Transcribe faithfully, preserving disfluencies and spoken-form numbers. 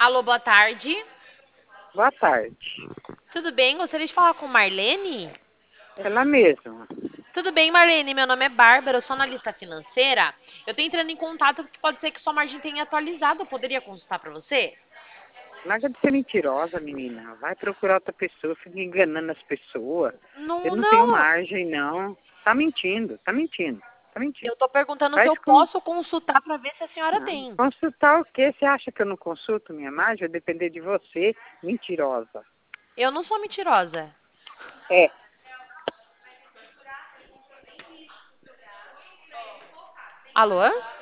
Alô, boa tarde. Boa tarde. Tudo bem? Gostaria de falar com Marlene? Ela mesma. Tudo bem, Marlene? Meu nome é Bárbara, eu sou analista financeira. Eu estou entrando em contato porque pode ser que sua margem tenha atualizado. Eu poderia consultar para você? Larga de ser mentirosa, menina. Vai procurar outra pessoa, fica enganando as pessoas. Eu Não, não tenho não. margem, não. Tá mentindo, tá mentindo, tá Eu mentindo. estou perguntando se Faz eu com... posso consultar para ver se a senhora Não. tem. Consultar o quê? Você acha que eu não consulto minha margem? Vai depender de você, mentirosa. Eu não sou mentirosa. É. Alô?